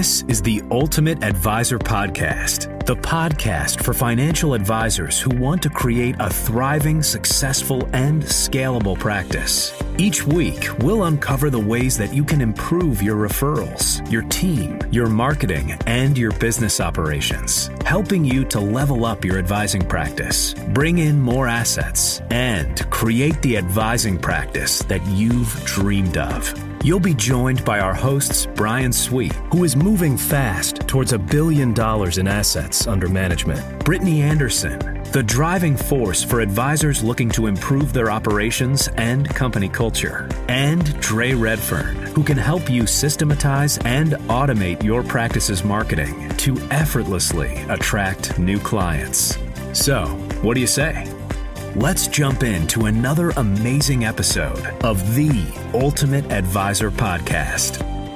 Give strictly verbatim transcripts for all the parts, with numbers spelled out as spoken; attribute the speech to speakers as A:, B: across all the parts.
A: This is the Ultimate Advisor Podcast, the podcast for financial advisors who want to create a thriving, successful, and scalable practice. Each week, we'll uncover the ways that you can improve your referrals, your team, your marketing, and your business operations, helping you to level up your advising practice, bring in more assets, and create the advising practice that you've dreamed of. You'll be joined by our hosts, Brian Sweet, who is moving fast towards a billion dollars in assets under management, Brittany Anderson, the driving force for advisors looking to improve their operations and company culture, and Dre Redfern, who can help you systematize and automate your practice's marketing to effortlessly attract new clients. So, what do you say? Let's jump into another amazing episode of the Ultimate Advisor Podcast.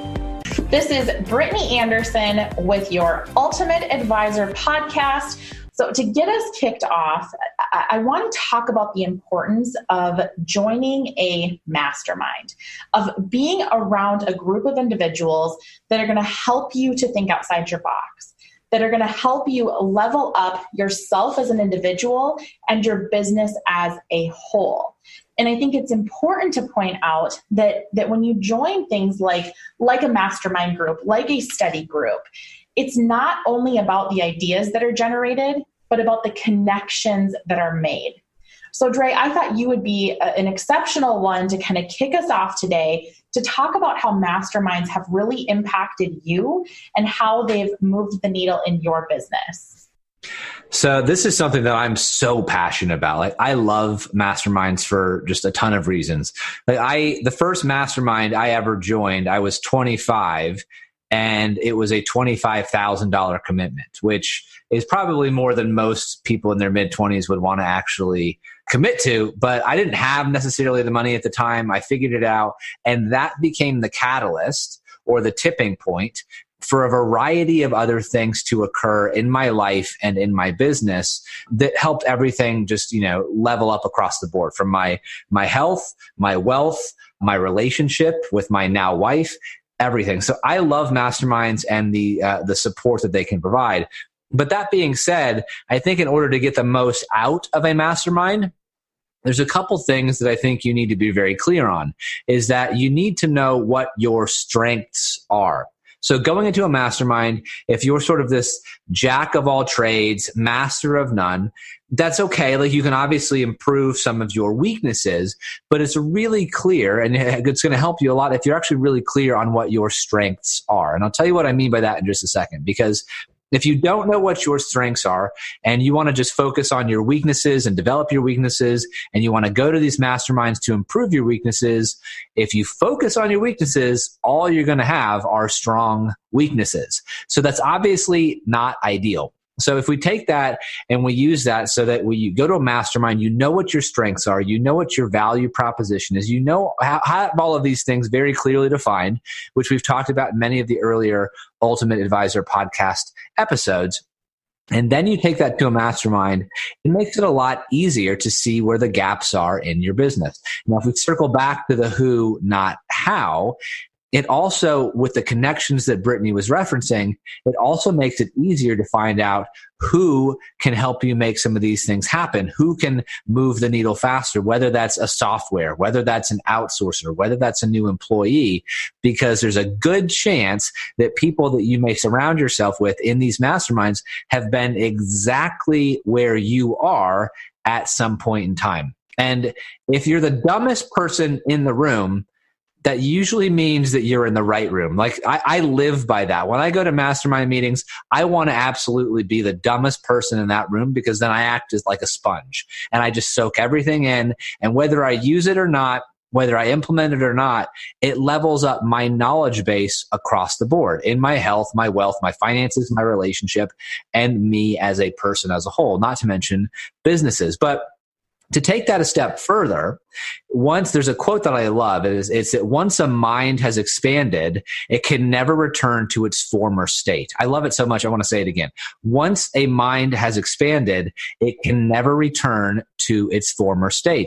B: This is Brittany Anderson with your Ultimate Advisor Podcast. So to get us kicked off, I, I want to talk about the importance of joining a mastermind, of being around a group of individuals that are going to help you to think outside your box, that are going to help you level up yourself as an individual and your business as a whole. And I think it's important to point out that, that when you join things like, like a mastermind group, like a study group, it's not only about the ideas that are generated, but about the connections that are made. So Dre, I thought you would be a, an exceptional one to kind of kick us off today to talk about how masterminds have really impacted you and how they've moved the needle in your business.
C: So this is something that I'm so passionate about. Like, I love masterminds for just a ton of reasons. Like I, the first mastermind I ever joined, I was twenty-five, and it was a twenty-five thousand dollars commitment, which is probably more than most people in their mid twenties would want to actually commit to. But I didn't have necessarily the money at the time. I figured it out. And that became the catalyst or the tipping point for a variety of other things to occur in my life and in my business that helped everything just, you know, level up across the board, from my, my health, my wealth, my relationship with my now wife, everything. So I love masterminds and the, uh, the support that they can provide. But that being said, I think in order to get the most out of a mastermind, there's a couple things that I think you need to be very clear on, is that you need to know what your strengths are. So going into a mastermind, if you're sort of this jack of all trades, master of none, that's okay. Like, you can obviously improve some of your weaknesses, but it's really clear, and it's going to help you a lot if you're actually really clear on what your strengths are. And I'll tell you what I mean by that in just a second, because if you don't know what your strengths are and you want to just focus on your weaknesses and develop your weaknesses, and you want to go to these masterminds to improve your weaknesses, if you focus on your weaknesses, all you're going to have are strong weaknesses. So that's obviously not ideal. So if we take that and we use that so that when you go to a mastermind, you know what your strengths are, you know what your value proposition is, you know how, have all of these things very clearly defined, which we've talked about in many of the earlier Ultimate Advisor podcast episodes. And then you take that to a mastermind, it makes it a lot easier to see where the gaps are in your business. Now, if we circle back to the who, not how, it also, with the connections that Brittany was referencing, it also makes it easier to find out who can help you make some of these things happen, who can move the needle faster, whether that's a software, whether that's an outsourcer, whether that's a new employee, because there's a good chance that people that you may surround yourself with in these masterminds have been exactly where you are at some point in time. And if you're the dumbest person in the room, that usually means that you're in the right room. Like, I, I live by that. When I go to mastermind meetings, I want to absolutely be the dumbest person in that room, because then I act as like a sponge and I just soak everything in. And whether I use it or not, whether I implement it or not, it levels up my knowledge base across the board in my health, my wealth, my finances, my relationship, and me as a person as a whole, not to mention businesses. But to take that a step further, once there's a quote that I love, it is, it's that once a mind has expanded, it can never return to its former state. I love it so much, I want to say it again. Once a mind has expanded, it can never return to its former state.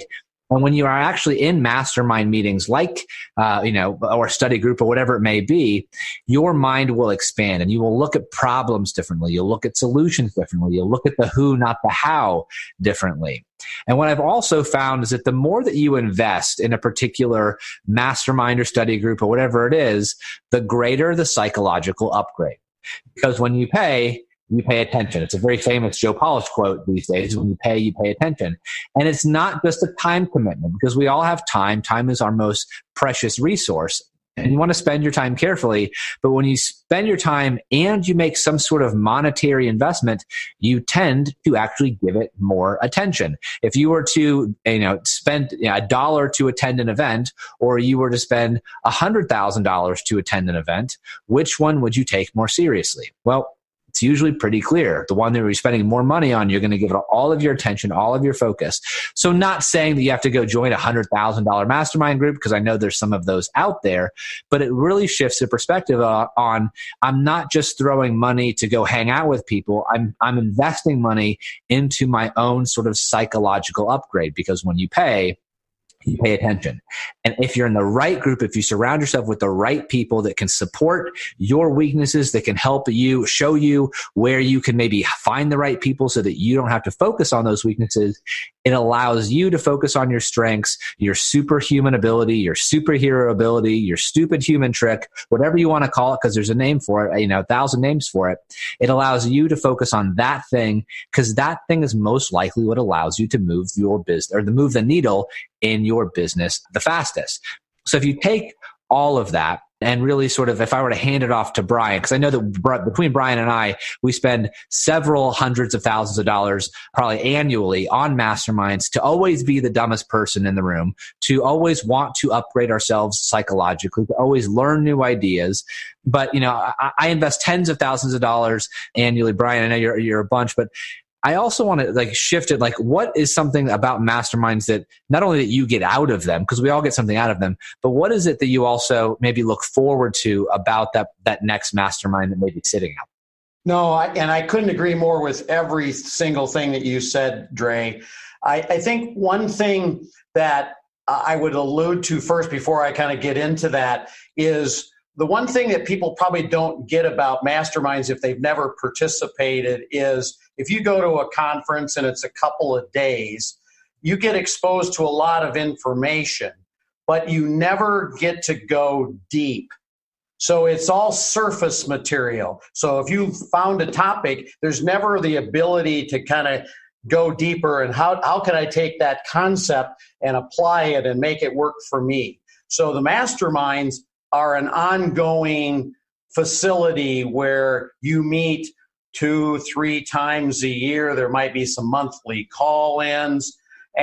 C: And when you are actually in mastermind meetings, like, uh, you know, or study group or whatever it may be, your mind will expand and you will look at problems differently. You'll look at solutions differently. You'll look at the who, not the how differently. And what I've also found is that the more that you invest in a particular mastermind or study group or whatever it is, the greater the psychological upgrade. Because when you pay, you pay attention. It's a very famous Joe Polish quote these days. When you pay, you pay attention. And it's not just a time commitment, because we all have time. Time is our most precious resource. And you want to spend your time carefully. But when you spend your time and you make some sort of monetary investment, you tend to actually give it more attention. If you were to, you know, spend you know, a dollar to attend an event, or you were to spend one hundred thousand dollars to attend an event, which one would you take more seriously? Well, it's usually pretty clear. The one that you're spending more money on, you're going to give it all of your attention, all of your focus. So not saying that you have to go join a one hundred thousand dollars mastermind group, because I know there's some of those out there, but it really shifts the perspective uh, on, I'm not just throwing money to go hang out with people. I'm, I'm investing money into my own sort of psychological upgrade, because when you pay, you pay attention. And if you're in the right group, if you surround yourself with the right people that can support your weaknesses, that can help you, show you where you can maybe find the right people so that you don't have to focus on those weaknesses, it allows you to focus on your strengths, your superhuman ability, your superhero ability, your stupid human trick, whatever you want to call it, because there's a name for it, you know, a thousand names for it. It allows you to focus on that thing, because that thing is most likely what allows you to move your business, or to move the needle in your business the fastest. So if you take all of that and really sort of, if I were to hand it off to Brian, because I know that between Brian and I, we spend several hundreds of thousands of dollars probably annually on masterminds to always be the dumbest person in the room, to always want to upgrade ourselves psychologically, to always learn new ideas. But, you know, I, I invest tens of thousands of dollars annually. Brian, I know you're, you're a bunch, but I also want to like shift it. Like, what is something about masterminds that not only that you get out of them, because we all get something out of them, but what is it that you also maybe look forward to about that, that next mastermind that may be sitting out?
D: No, I, and I couldn't agree more with every single thing that you said, Dre. I, I think one thing that I would allude to first before I kind of get into that is the one thing that people probably don't get about masterminds if they've never participated is if you go to a conference and it's a couple of days, you get exposed to a lot of information, but you never get to go deep. So it's all surface material. So if you found a topic, there's never the ability to kind of go deeper and how, how can I take that concept and apply it and make it work for me? So the masterminds are an ongoing facility where you meet two, three times a year. There might be some monthly call-ins,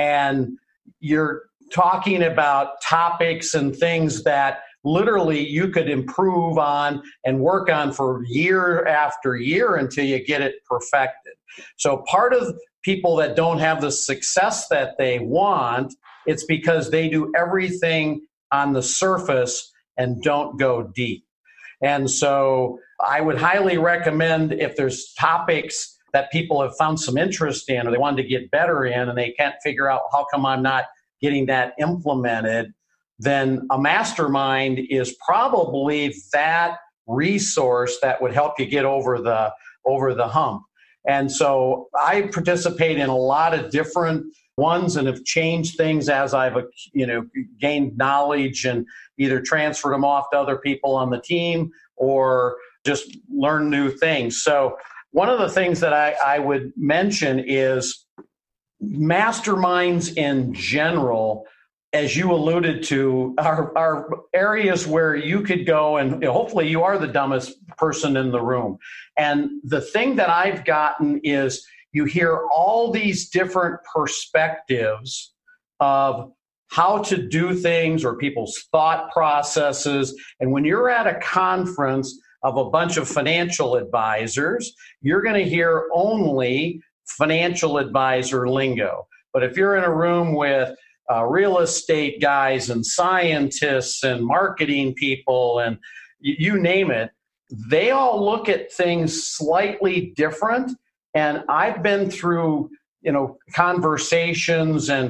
D: and you're talking about topics and things that literally you could improve on and work on for year after year until you get it perfected. So part of people that don't have the success that they want, it's because they do everything on the surface and don't go deep. And so I would highly recommend, if there's topics that people have found some interest in or they wanted to get better in and they can't figure out how come I'm not getting that implemented, then a mastermind is probably that resource that would help you get over the over the hump. And so I participate in a lot of different ones and have changed things as I've, you know, gained knowledge and either transferred them off to other people on the team or just learn new things. So one of the things that I, I would mention is masterminds in general, as you alluded to, are, are areas where you could go and, you know, hopefully you are the dumbest person in the room. And the thing that I've gotten is you hear all these different perspectives of how to do things or people's thought processes. And when you're at a conference of a bunch of financial advisors, you're going to hear only financial advisor lingo. But if you're in a room with uh, real estate guys and scientists and marketing people and y- you name it, they all look at things slightly different. And I've been through, you know, conversations and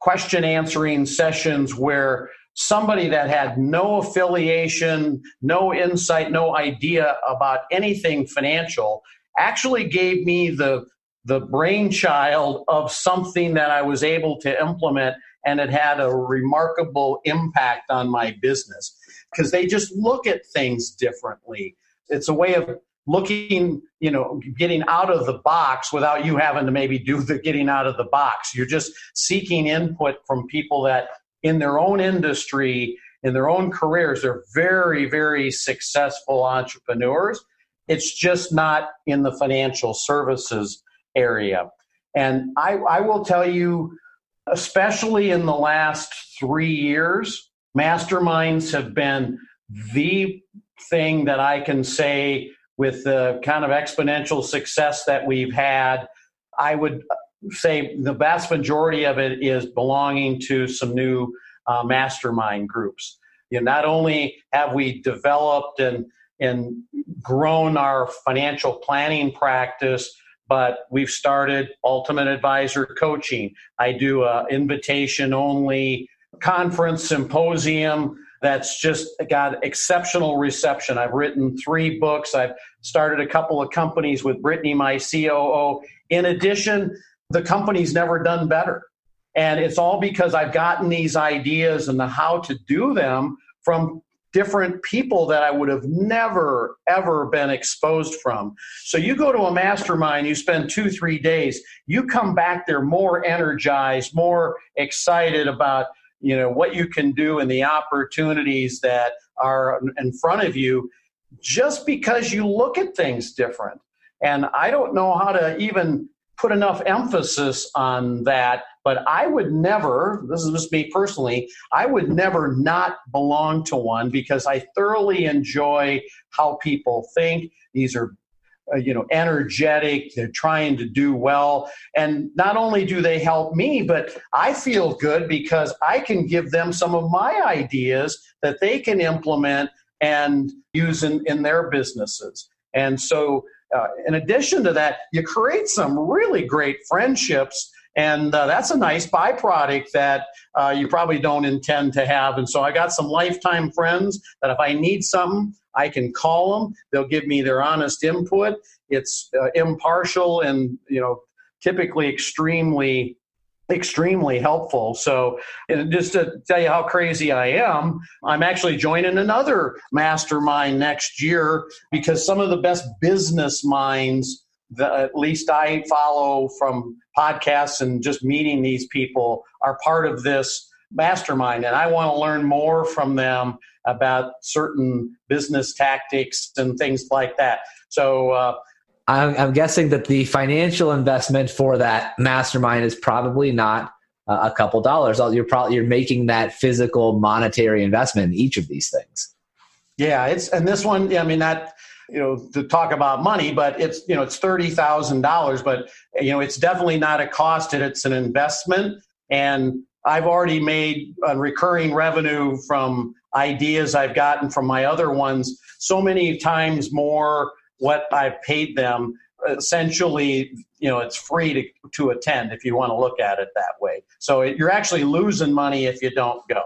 D: question answering sessions where somebody that had no affiliation, no insight, no idea about anything financial actually gave me the, the brainchild of something that I was able to implement, and it had a remarkable impact on my business because they just look at things differently. It's a way of looking, you know, getting out of the box without you having to maybe do the getting out of the box. You're just seeking input from people that in their own industry, in their own careers, they're very, very successful entrepreneurs. It's just not in the financial services area. And I, I will tell you, especially in the last three years, masterminds have been the thing that I can say with the kind of exponential success that we've had. I would say the vast majority of it is belonging to some new uh, mastermind groups. You know, not only have we developed and, and grown our financial planning practice, but we've started Ultimate Advisor Coaching. I do an invitation-only conference symposium that's just got exceptional reception. I've written three books. I've started a couple of companies with Brittany, my C O O. In addition, the company's never done better. And it's all because I've gotten these ideas and the how to do them from different people that I would have never, ever been exposed from. So you go to a mastermind, you spend two, three days, you come back there more energized, more excited about, you know, what you can do and the opportunities that are in front of you just because you look at things different. And I don't know how to even put enough emphasis on that, but I would never, this is just me personally, I would never not belong to one because I thoroughly enjoy how people think. These are, uh, you know, energetic, they're trying to do well. And not only do they help me, but I feel good because I can give them some of my ideas that they can implement and use in, in their businesses. And so Uh, in addition to that, you create some really great friendships, and uh, that's a nice byproduct that uh, you probably don't intend to have. And so I got some lifetime friends that if I need something, I can call them. They'll give me their honest input. It's uh, impartial and, you know, typically extremely extremely helpful. So and just to tell you how crazy I am, I'm actually joining another mastermind next year because some of the best business minds that at least I follow from podcasts and just meeting these people are part of this mastermind. And I want to learn more from them about certain business tactics and things like that. So, uh,
C: I'm, I'm guessing that the financial investment for that mastermind is probably not uh, a couple dollars. You're probably you're making that physical monetary investment in each of these things.
D: Yeah, it's and this one, I mean, not you know to talk about money, but it's you know it's thirty thousand dollars, but you know it's definitely not a cost. It's an investment, and I've already made a recurring revenue from ideas I've gotten from my other ones so many times more what I paid them. Essentially, you know, it's free to, to attend if you want to look at it that way. So it, you're actually losing money if you don't go.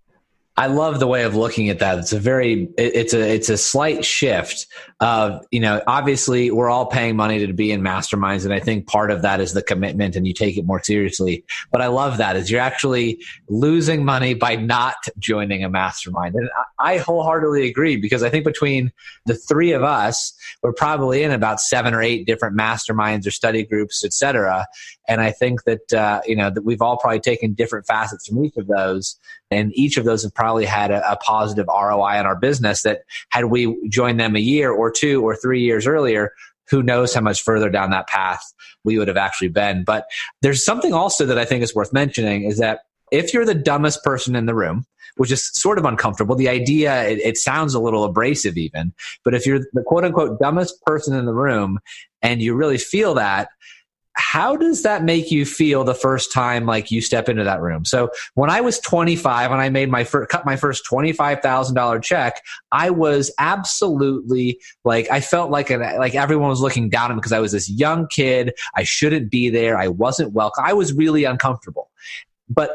C: I love the way of looking at that. It's a very, it's a, it's a slight shift of, you know, obviously we're all paying money to be in masterminds. And I think part of that is the commitment and you take it more seriously. But I love that is you're actually losing money by not joining a mastermind. And I wholeheartedly agree because I think between the three of us, we're probably in about seven or eight different masterminds or study groups, et cetera. And I think that, uh, you know, that we've all probably taken different facets from each of those. And each of those have probably had a, a positive R O I on our business that had we joined them a year or two or three years earlier, who knows how much further down that path we would have actually been. But there's something also that I think is worth mentioning is that if you're the dumbest person in the room, which is sort of uncomfortable, the idea, it, it sounds a little abrasive even, but if you're the quote unquote dumbest person in the room and you really feel that, how does that make you feel the first time like you step into that room? So when I was twenty-five and I made my first, cut my first twenty-five thousand dollars check, I was absolutely like, I felt like an, like everyone was looking down at me because I was this young kid. I shouldn't be there. I wasn't welcome. I was really uncomfortable. But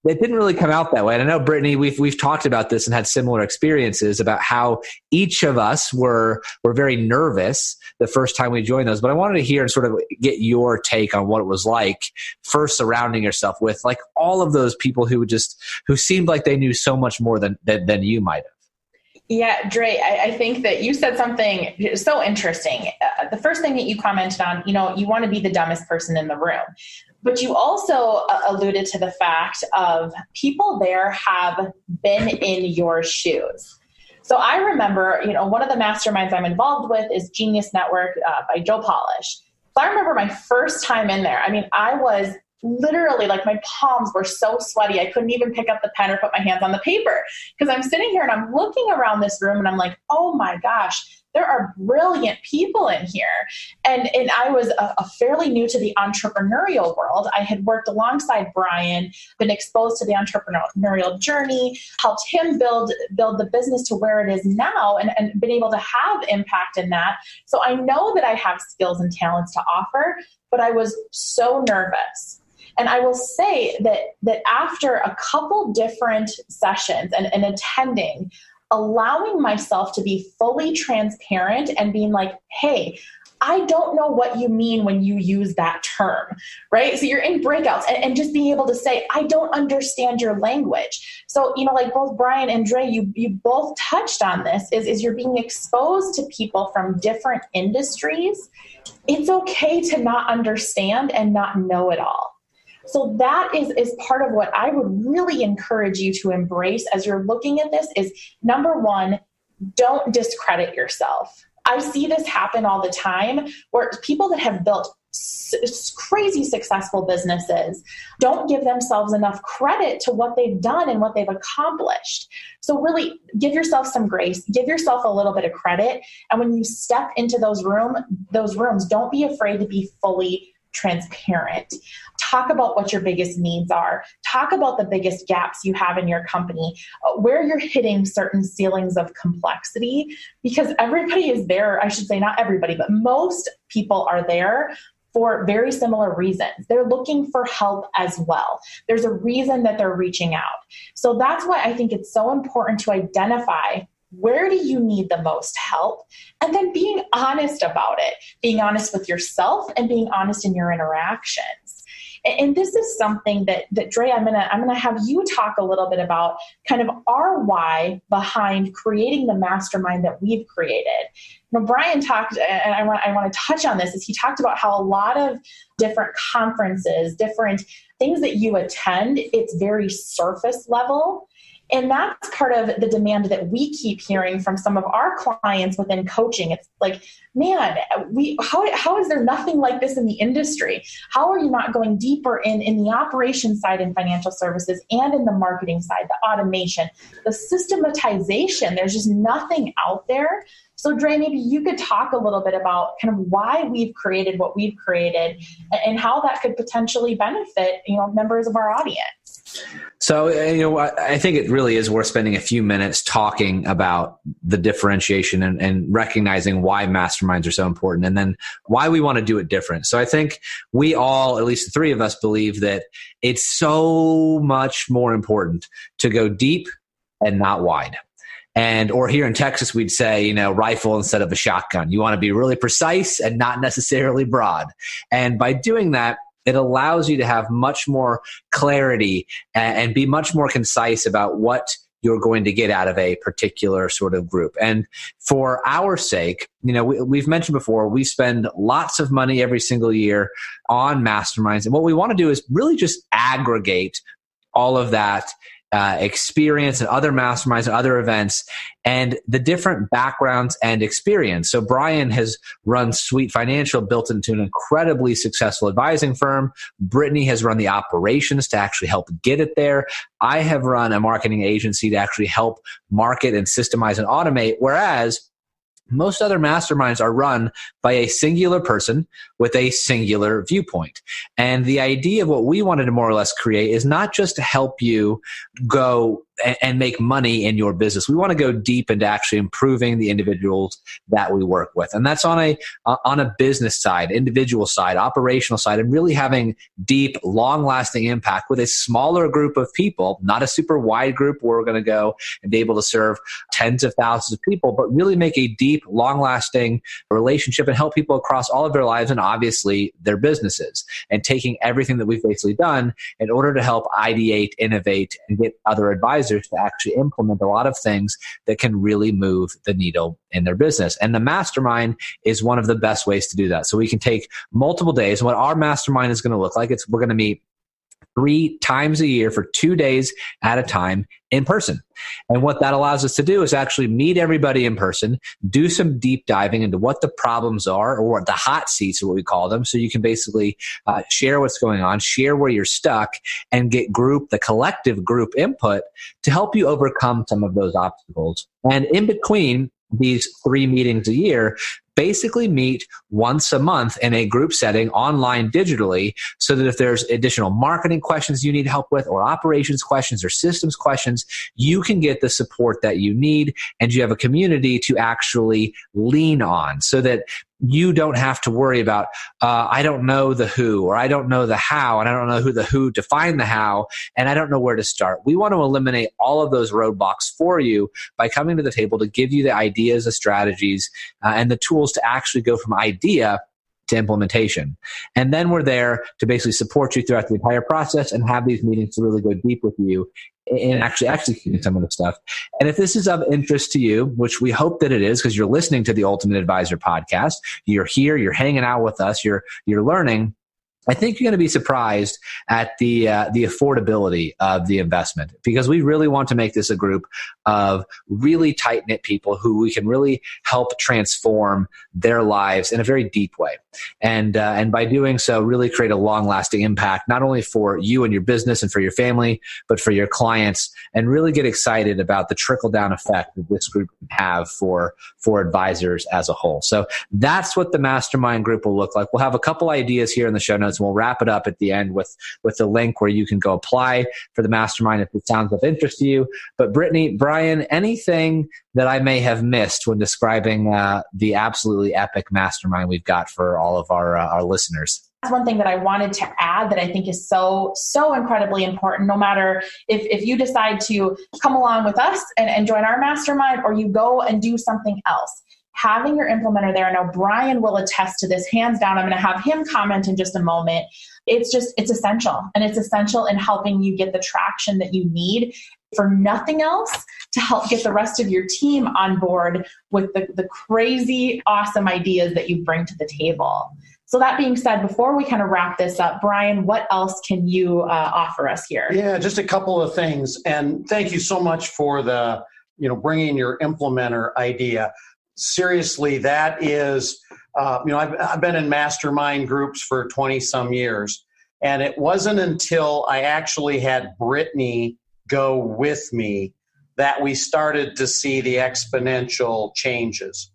C: it didn't really come out that way. And I know, Brittany, we've we've talked about this and had similar experiences about how each of us were were very nervous the first time we joined those. But I wanted to hear and sort of get your take on what it was like first surrounding yourself with like all of those people who just who seemed like they knew so much more than than, than you might have.
B: Yeah, Dre, I, I think that you said something so interesting. Uh, the first thing that you commented on, you know, you want to be the dumbest person in the room. But you also uh, alluded to the fact of people there have been in your shoes. So I remember, you know, one of the masterminds I'm involved with is Genius Network uh, by Joe Polish. So I remember my first time in there. I mean, I was literally like my palms were so sweaty. I couldn't even pick up the pen or put my hands on the paper because I'm sitting here and I'm looking around this room and I'm like, oh my gosh, there are brilliant people in here. And, and I was a, a fairly new to the entrepreneurial world. I had worked alongside Brian, been exposed to the entrepreneurial journey, helped him build, build the business to where it is now and, and been able to have impact in that. So I know that I have skills and talents to offer, but I was so nervous. And I will say that that after a couple different sessions and, and attending, allowing myself to be fully transparent and being like, hey, I don't know what you mean when you use that term, right? So you're in breakouts and, and just being able to say, I don't understand your language. So, you know, like both Brian and Dre, you you both touched on this, is, is you're being exposed to people from different industries. It's okay to not understand and not know it all. So that is, is part of what I would really encourage you to embrace as you're looking at this is, number one, don't discredit yourself. I see this happen all the time where people that have built s- crazy successful businesses don't give themselves enough credit to what they've done and what they've accomplished. So really give yourself some grace, give yourself a little bit of credit. And when you step into those room, those rooms, don't be afraid to be fully transparent. Talk about what your biggest needs are. Talk about the biggest gaps you have in your company, uh, where you're hitting certain ceilings of complexity, because everybody is there. I should say not everybody, but most people are there for very similar reasons. They're looking for help as well. There's a reason that they're reaching out. So that's why I think it's so important to identify where do you need the most help? And then being honest about it, being honest with yourself and being honest in your interactions. And, and this is something that, that Dre, I'm gonna, I'm gonna have you talk a little bit about kind of our why behind creating the mastermind that we've created. You know, Brian talked, and I want, I want to touch on this, is he talked about how a lot of different conferences, different things that you attend, it's very surface level. And that's part of the demand that we keep hearing from some of our clients within coaching. It's like, man, we how how is there nothing like this in the industry? How are you not going deeper in, in the operations side in financial services and in the marketing side, the automation, the systematization? There's just nothing out there. So Dre, maybe you could talk a little bit about kind of why we've created what we've created and how that could potentially benefit, you know, members of our audience.
C: So, you know, I think it really is worth spending a few minutes talking about the differentiation and, and recognizing why masterminds are so important and then why we want to do it different. So I think we all, at least the three of us, believe that it's so much more important to go deep and not wide. And, or here in Texas, we'd say, you know, rifle instead of a shotgun. You want to be really precise and not necessarily broad. And by doing that, it allows you to have much more clarity and, and be much more concise about what you're going to get out of a particular sort of group. And for our sake, you know, we, we've mentioned before, we spend lots of money every single year on masterminds. And what we want to do is really just aggregate all of that Uh, experience and other masterminds and other events and the different backgrounds and experience. So Brian has run Sweet Financial, built into an incredibly successful advising firm. Brittany has run the operations to actually help get it there. I have run a marketing agency to actually help market and systemize and automate. Whereas Most other masterminds are run by a singular person with a singular viewpoint. And the idea of what we wanted to more or less create is not just to help you go and make money in your business. We want to go deep into actually improving the individuals that we work with. And that's on a on a business side, individual side, operational side, and really having deep, long-lasting impact with a smaller group of people, not a super wide group where we're going to go and be able to serve tens of thousands of people, but really make a deep, long-lasting relationship and help people across all of their lives and obviously their businesses. And taking everything that we've basically done in order to help ideate, innovate, and get other advisors to actually implement a lot of things that can really move the needle in their business. And the mastermind is one of the best ways to do that. So we can take multiple days. And what our mastermind is going to look like, it's we're going to meet three times a year for two days at a time in person. And what that allows us to do is actually meet everybody in person, do some deep diving into what the problems are, or what the hot seats are what we call them. So you can basically uh, share what's going on, share where you're stuck, and get group, the collective group input to help you overcome some of those obstacles. And in between these three meetings a year, basically meet once a month in a group setting online digitally, so that if there's additional marketing questions you need help with, or operations questions or systems questions, you can get the support that you need, and you have a community to actually lean on, so that you don't have to worry about, uh, I don't know the who, or I don't know the how, and I don't know who the who to find the how, and I don't know where to start. We want to eliminate all of those roadblocks for you by coming to the table to give you the ideas, the strategies, uh, and the tools to actually go from idea to implementation. And then we're there to basically support you throughout the entire process and have these meetings to really go deep with you in actually executing some of the stuff. And if this is of interest to you, which we hope that it is, because you're listening to the Ultimate Advisor podcast, you're here, you're hanging out with us, you're you're learning, I think you're going to be surprised at the uh, the affordability of the investment, because we really want to make this a group of really tight-knit people who we can really help transform their lives in a very deep way. And uh, and by doing so, really create a long-lasting impact, not only for you and your business and for your family, but for your clients, and really get excited about the trickle-down effect that this group can have for, for advisors as a whole. So that's what the mastermind group will look like. We'll have a couple ideas here in the show notes. We'll wrap it up at the end with, with the link where you can go apply for the mastermind if it sounds of interest to you. But Brittany, Brian, anything that I may have missed when describing uh, the absolutely epic mastermind we've got for all of our uh, our listeners?
B: That's one thing that I wanted to add that I think is so, so incredibly important. No matter if, if you decide to come along with us and, and join our mastermind, or you go and do something else, having your implementer there. Now, Brian will attest to this hands down. I'm going to have him comment in just a moment. It's just, it's essential. And it's essential in helping you get the traction that you need, for nothing else, to help get the rest of your team on board with the, the crazy, awesome ideas that you bring to the table. So that being said, before we kind of wrap this up, Brian, what else can you uh, offer us here?
D: Yeah, just a couple of things. And thank you so much for the, you know, bringing your implementer idea. Seriously, that is, uh, you know, I've, I've been in mastermind groups for twenty some years. And it wasn't until I actually had Brittany go with me that we started to see the exponential changes.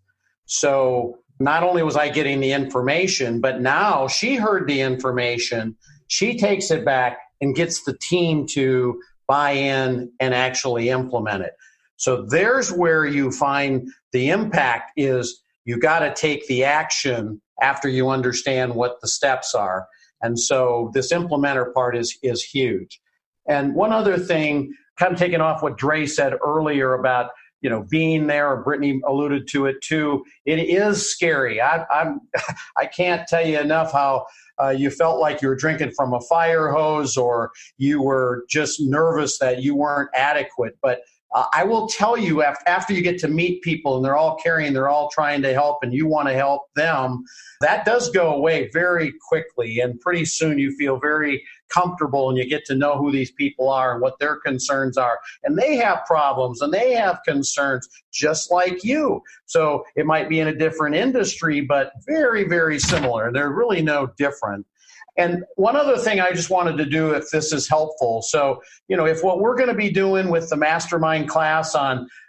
D: So not only was I getting the information, but now she heard the information, she takes it back and gets the team to buy in and actually implement it. So there's where you find the impact is you got to take the action after you understand what the steps are. And so this implementer part is, is huge. And one other thing, kind of taking off what Dre said earlier about, you know, being there, or Brittany alluded to it too, it is scary. I, I'm, I can't tell you enough how uh, you felt like you were drinking from a fire hose, or you were just nervous that you weren't adequate. But Uh, I will tell you, after, after you get to meet people and they're all caring, they're all trying to help, and you want to help them, that does go away very quickly. And pretty soon you feel very comfortable, and you get to know who these people are and what their concerns are. And they have problems and they have concerns just like you. So it might be in a different industry, but very, very similar. They're really no different. And one other thing I just wanted to do, if this is helpful. So, you know, if what we're going to be doing with the mastermind class on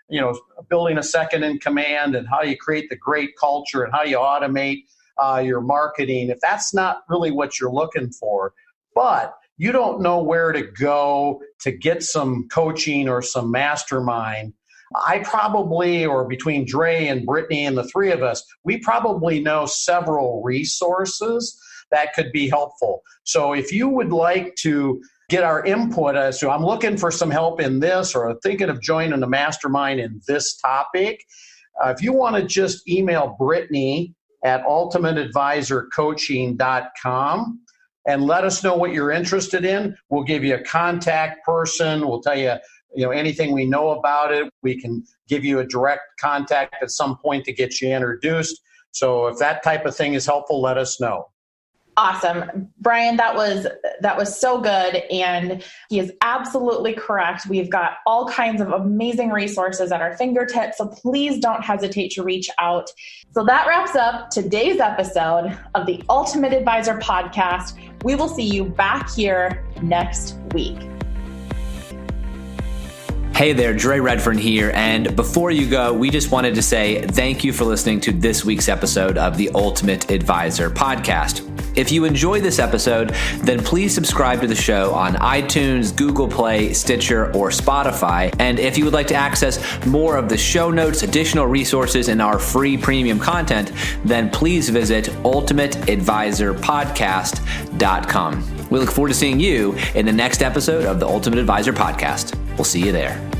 D: you know, building a second in command and how you create the great culture and how you automate uh, your marketing, if that's not really what you're looking for, but you don't know where to go to get some coaching or some mastermind, I probably, or between Dre and Brittany and the three of us, we probably know several resources that could be helpful. So if you would like to get our input as to, I'm looking for some help in this, or thinking of joining a mastermind in this topic, uh, if you want to just email Brittany at ultimate advisor coaching dot com and let us know what you're interested in. We'll give you a contact person. We'll tell you, you know, anything we know about it. We can give you a direct contact at some point to get you introduced. So if that type of thing is helpful, let us know.
B: Awesome. Brian, that was that was so good. And he is absolutely correct. We've got all kinds of amazing resources at our fingertips. So please don't hesitate to reach out. So that wraps up today's episode of the Ultimate Advisor Podcast. We will see you back here next week.
C: Hey there, Dre Redfern here. And before you go, we just wanted to say thank you for listening to this week's episode of the Ultimate Advisor Podcast. If you enjoyed this episode, then please subscribe to the show on iTunes, Google Play, Stitcher, or Spotify. And if you would like to access more of the show notes, additional resources, and our free premium content, then please visit ultimate advisor podcast dot com. We look forward to seeing you in the next episode of the Ultimate Advisor Podcast. We'll see you there.